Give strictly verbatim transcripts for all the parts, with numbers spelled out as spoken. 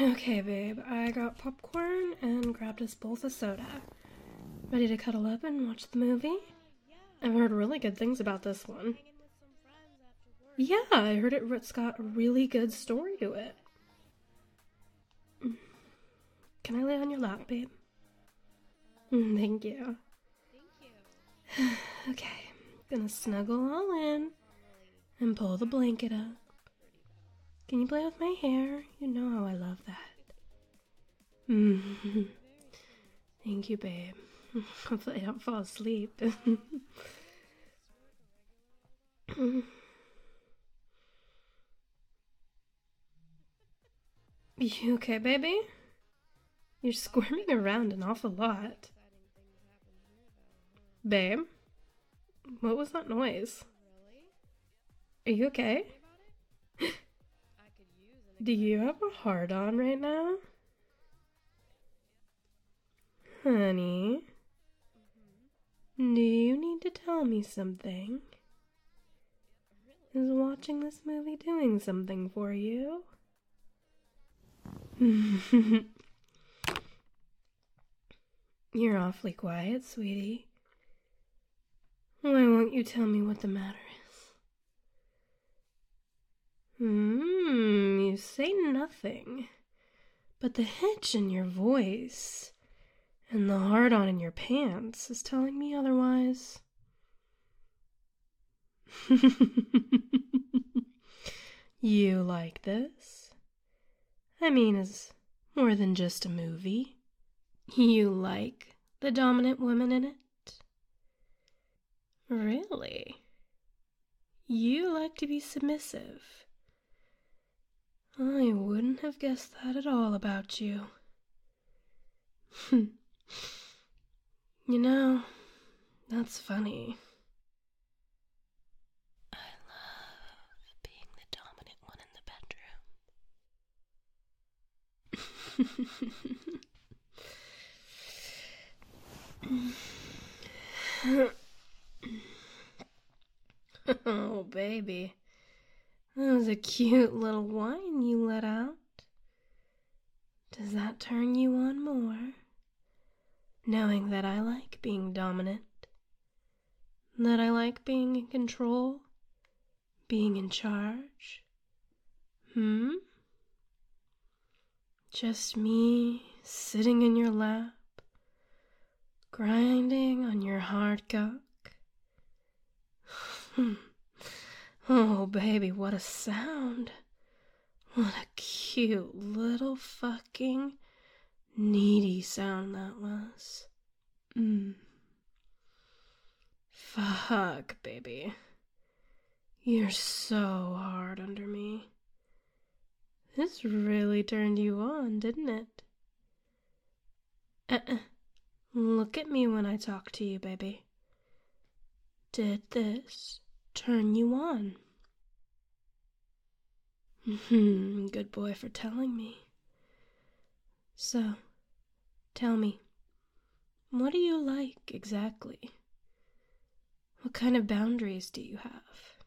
Okay, babe, I got popcorn and grabbed us both a soda. Ready to cuddle up and watch the movie? I've heard really good things about this one. Yeah, I heard it, it's got a really good story to it. Can I lay on your lap, babe? Thank you. Okay, gonna snuggle all in and pull the blanket up. Can you play with my hair? You know how I love that. Thank you, babe. Hopefully I don't fall asleep. You okay, baby? You're squirming around an awful lot. Babe? What was that noise? Are you okay? Do you have a hard-on right now? Honey? Do you need to tell me something? Is watching this movie doing something for you? You're awfully quiet, sweetie. Why won't you tell me what the matter is? Hmm, you say nothing, but the hitch in your voice and the hard-on in your pants is telling me otherwise. You like this? I mean, it's more than just a movie. You like the dominant woman in it? Really? You like to be submissive. I wouldn't have guessed that at all about you. You know, that's funny. I love being the dominant one in the bedroom. Oh, baby. That was a cute little whine you let out. Does that turn you on more? Knowing that I like being dominant? That I like being in control? Being in charge? Hmm? Just me sitting in your lap, grinding on your hard cock? Oh, baby, what a sound. What a cute little fucking needy sound that was. Mmm. Fuck, baby. You're so hard under me. This really turned you on, didn't it? Uh-uh. Look at me when I talk to you, baby. Did this turn you on? Good boy for telling me. So, tell me, what do you like exactly? What kind of boundaries do you have?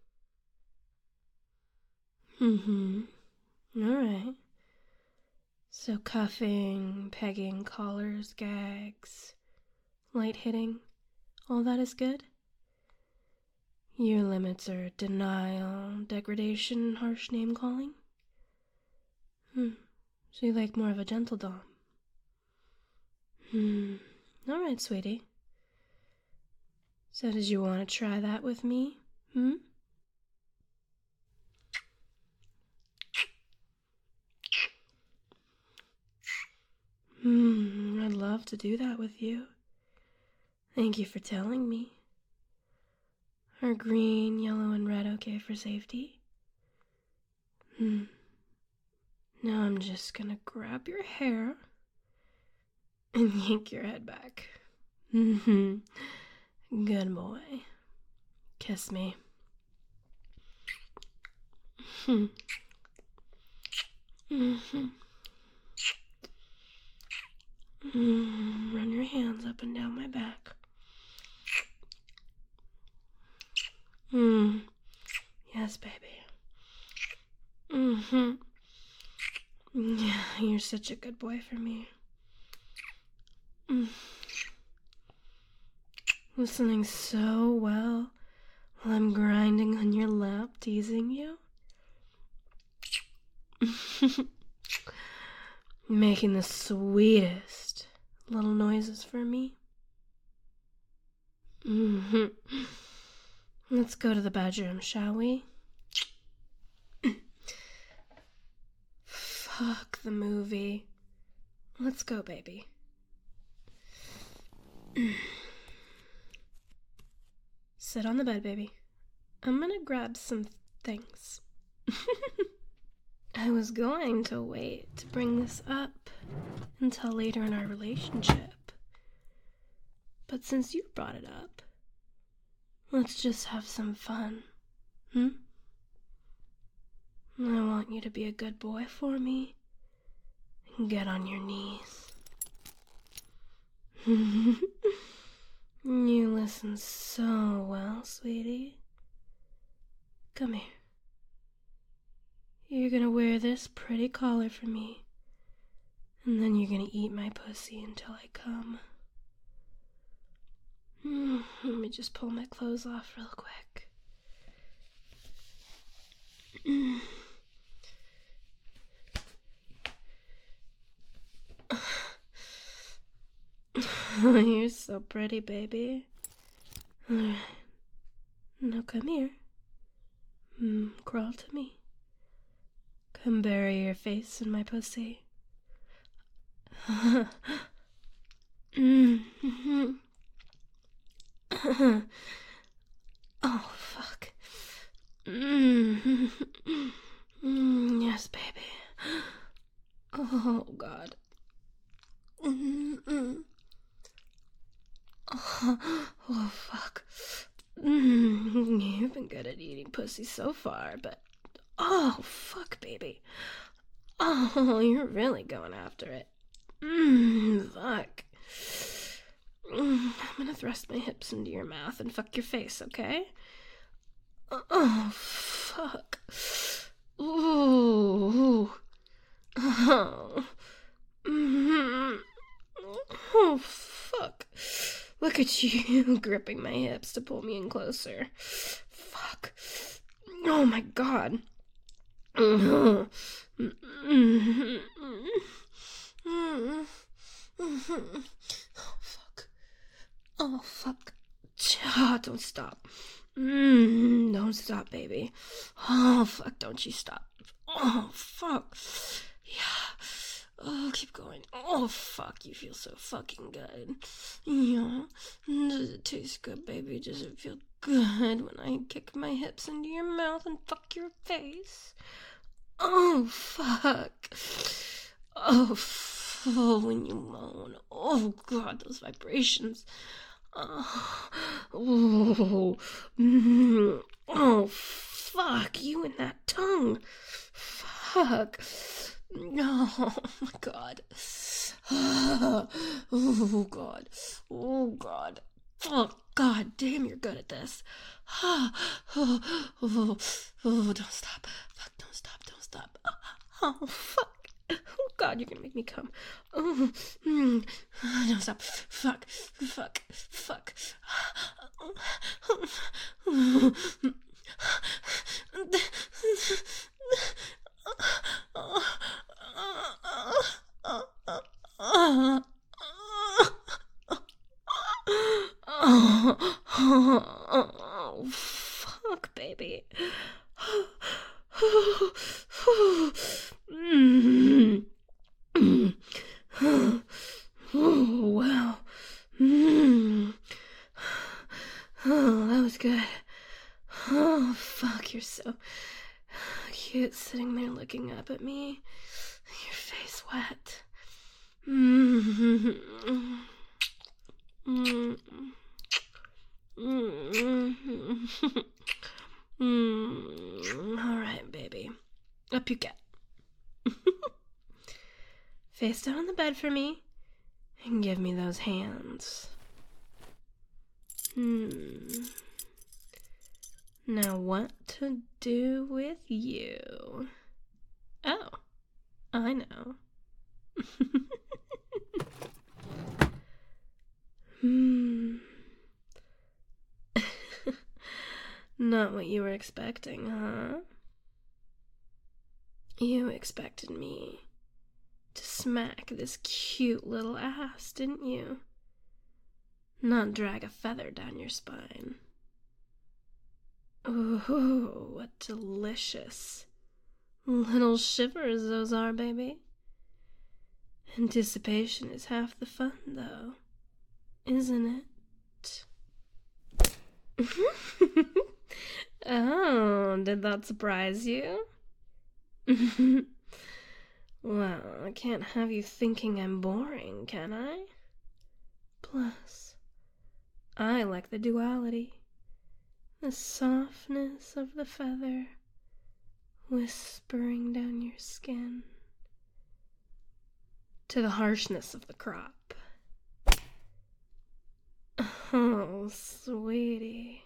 Mm-hmm. All right. So cuffing, pegging, collars, gags, light hitting, all that is good? Your limits are denial, degradation, harsh name calling? Hmm. So you like more of a gentle dom? Hmm. All right, sweetie. So did you want to try that with me? Hmm? Hmm. I'd love to do that with you. Thank you for telling me. Are green, yellow, and red okay for safety? Hmm. Now I'm just gonna grab your hair and yank your head back. Mm-hmm. Good boy. Kiss me. Hmm. Mm-hmm. Mm, run your hands up and down my back. Mm. Yes, baby. Mm-hmm. Yeah, you're such a good boy for me. Mm. Listening so well while I'm grinding on your lap, teasing you. Making the sweetest little noises for me. Mm-hmm. Let's go to the bedroom, shall we? Fuck the movie. Let's go, baby. Sit on the bed, baby. I'm gonna grab some things. I was going to wait to bring this up until later in our relationship. But since you brought it up, let's just have some fun, hmm? I want you to be a good boy for me and get on your knees. You listen so well, sweetie. Come here. You're gonna wear this pretty collar for me, and then you're gonna eat my pussy until I come. Mm, let me just pull my clothes off real quick. Mm. You're so pretty, baby. Alright. Now come here. Mm, crawl to me. Come bury your face in my pussy. Mm-hmm. Oh, fuck. Mm-hmm. Mm, yes, baby. Oh, God. Mm-hmm. Oh, oh, fuck. Mm, you've been good at eating pussy so far, but... Oh, fuck, baby. Oh, you're really going after it. Mmm, fuck. Mm, I'm gonna thrust my hips into your mouth and fuck your face, okay? Oh, fuck. Ooh. Oh. Mm-hmm. Oh, fuck. Look at you gripping my hips to pull me in closer. Fuck. Oh, my God. Oh, fuck. Oh, fuck. Oh, don't stop. Mm, don't stop, baby. Oh, fuck, don't you stop. Oh, fuck. Yeah. Oh, keep going. Oh, fuck, you feel so fucking good. Yeah. Does it taste good, baby? Does it feel good when I kick my hips into your mouth and fuck your face? Oh, fuck. Oh, f- oh, when you moan. Oh, God, those vibrations. Oh, oh, mm, oh, fuck, you and that tongue. Fuck. Oh, my God. Oh, God. Oh, God. Oh, God damn, you're good at this. Oh, oh, oh, oh, don't stop. Fuck, don't stop, don't stop. Oh, fuck. Oh, God, you're gonna make me come. Oh, mm, don't stop. Fuck, fuck, fuck. Oh, fuck, baby. Oh, wow. Oh, that was good. Oh, fuck, you're so cute sitting there looking up at me. Your face wet. Mm-hmm. Mm-hmm. Mm-hmm. Mm, all right, baby. Up you get. Face down on the bed for me and give me those hands. Hmm. Now what to do with you? Oh, I know. Hmm. Not what you were expecting, huh? You expected me to smack this cute little ass, didn't you? Not drag a feather down your spine. Oh, what delicious little shivers those are, baby. Anticipation is half the fun, though, isn't it? Oh, did that surprise you? Well, I can't have you thinking I'm boring, can I? Plus, I like the duality. The softness of the feather whispering down your skin to the harshness of the crop. Oh, sweetie.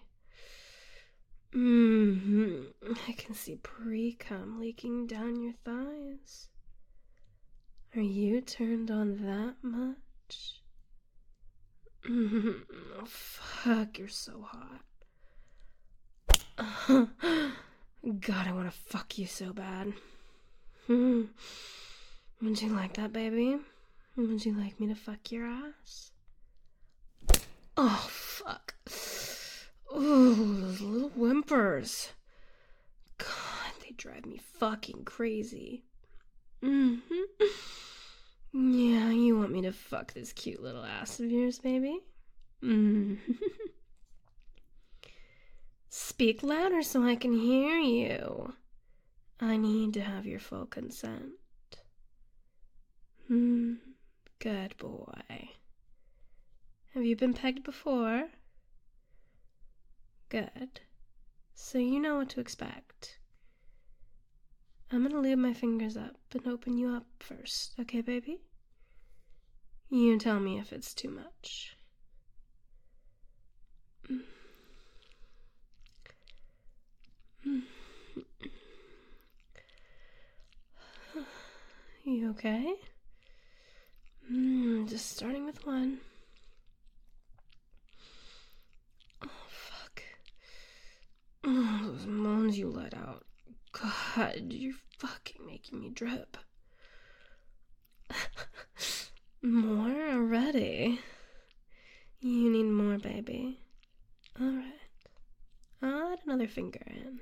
Mm-hmm. I can see pre-cum leaking down your thighs. Are you turned on that much? Mm-hmm. Oh, fuck, you're so hot. God, I want to fuck you so bad. Hmm. Would you like that, baby? Would you like me to fuck your ass? Oh, fuck. Oh, those little whimpers. God, they drive me fucking crazy. Mm-hmm. Yeah, you want me to fuck this cute little ass of yours, baby? Mm-hmm. Speak louder so I can hear you. I need to have your full consent. Hmm, good boy. Have you been pegged before? Good. So you know what to expect. I'm gonna leave my fingers up and open you up first, okay, baby? You tell me if it's too much. You okay? Mm, just starting with one. Oh, fuck. Oh, those moans you let out. God, you're fucking making me drip. More already? You need more, baby. Alright. Add another finger in.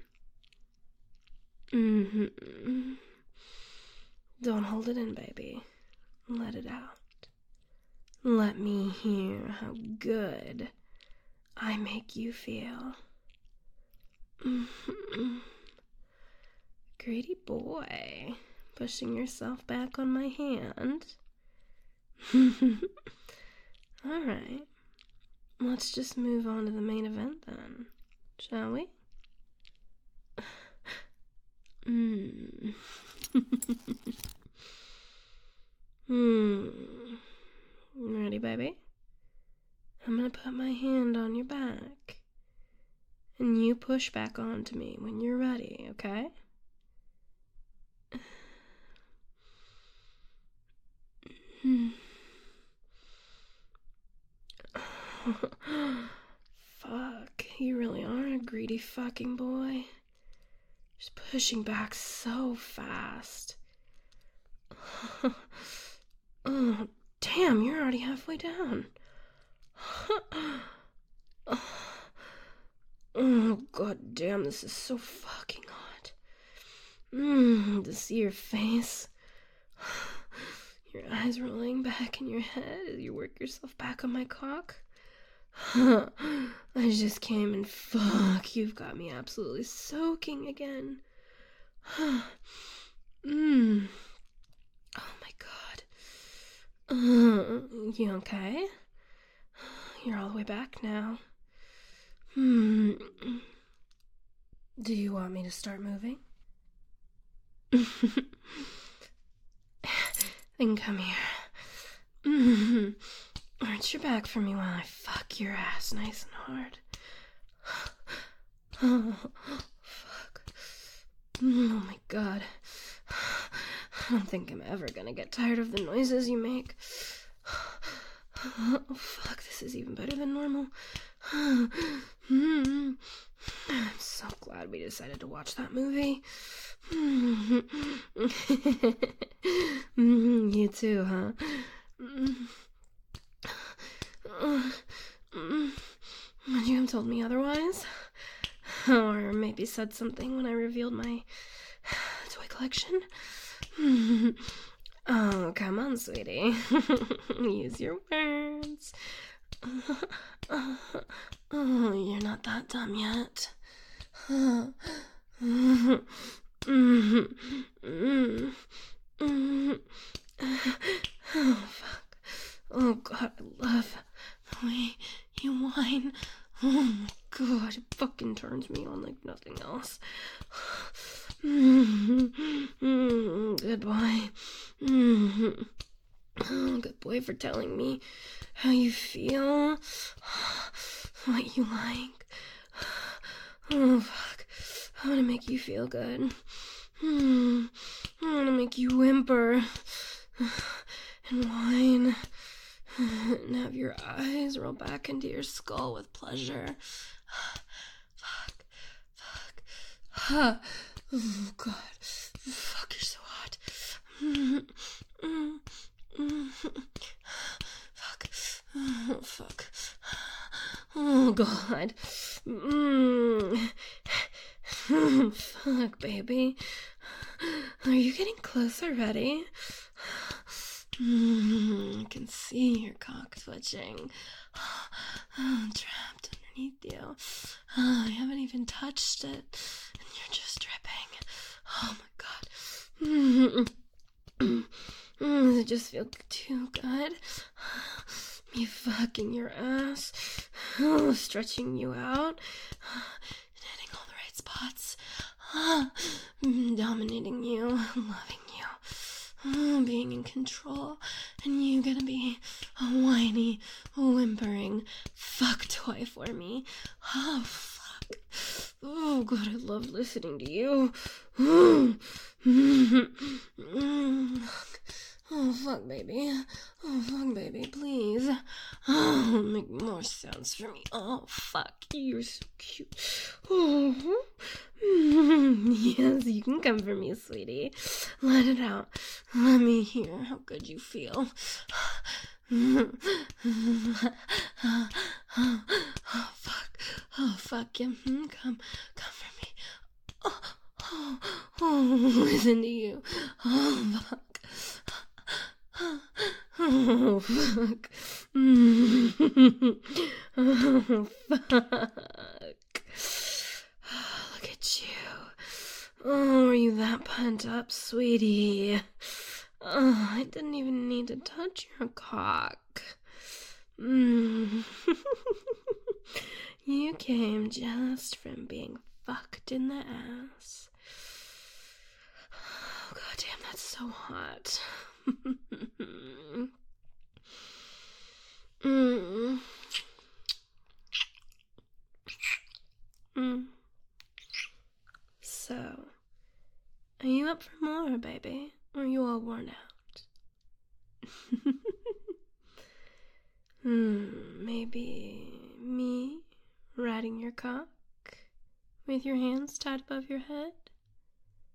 Mm-hmm. Don't hold it in, baby. Let it out. Let me hear how good I make you feel. Mm-hmm. Greedy boy. Pushing yourself back on my hand. Alright. Let's just move on to the main event then, shall we? Hmm. Hmm. Ready, baby? I'm gonna put my hand on your back. And you push back onto me when you're ready, okay? Fuck, you really are a greedy fucking boy. Just pushing back so fast. Oh, damn, you're already halfway down. Oh, god damn, this is so fucking hot. Mmm, to see your face. Your eyes rolling back in your head as you work yourself back on my cock. I just came and fuck, you've got me absolutely soaking again. Mmm. Oh my god. Uh, you okay? You're all the way back now. Hmm. Do you want me to start moving? Then come here. Mm-hmm. Arch your back for me while I fuck your ass nice and hard. Oh, fuck. Oh my god. I don't think I'm ever gonna get tired of the noises you make. Oh, fuck, this is even better than normal. I'm so glad we decided to watch that movie. You too, huh? Would you have told me otherwise? Or maybe said something when I revealed my toy collection? Oh, come on, sweetie. Use your words. Oh, you're not that dumb yet. Oh, fuck. Oh, God, I love the way you whine. Oh, my God, it fucking turns me on like nothing else. Good boy. Oh, good boy for telling me how you feel, what you like. Oh, fuck. I want to make you feel good. I want to make you whimper and whine and have your eyes roll back into your skull with pleasure. Fuck. Fuck. Huh. Oh, God. Fuck, you're so hot. Fuck. Oh, fuck. Oh, God. Fuck, baby. Are you getting close already? I can see your cock twitching. I'm trapped underneath you. I haven't even touched it, and you're just dripping. Oh my God. Does it just feel too good? Me fucking your ass, stretching you out, and hitting all the right spots, dominating you, loving you, being in control, and you gonna be a whiny, whimpering fuck toy for me. Oh, fuck. Oh, God, I love listening to you. Oh, fuck, baby. Oh, fuck, baby, please. Oh, make more sounds for me. Oh, fuck, you're so cute. Oh, yes, you can come for me, sweetie. Let it out. Let me hear how good you feel. Oh, fuck. Oh, fuck, yeah. Come, come for me. Oh, oh, oh, listen to you. Oh, fuck. Oh, fuck. Oh, fuck. Oh, look at you. Oh, are you that pent up, sweetie? Oh, I didn't even need to touch your cock. Mm. You came just from being fucked in the ass. Oh, goddamn, that's so hot. mm. Mm. So, are you up for more, baby? Or are you all worn out? hmm, maybe me riding your cock with your hands tied above your head?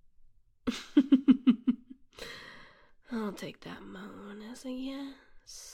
I'll take that moan as a yes.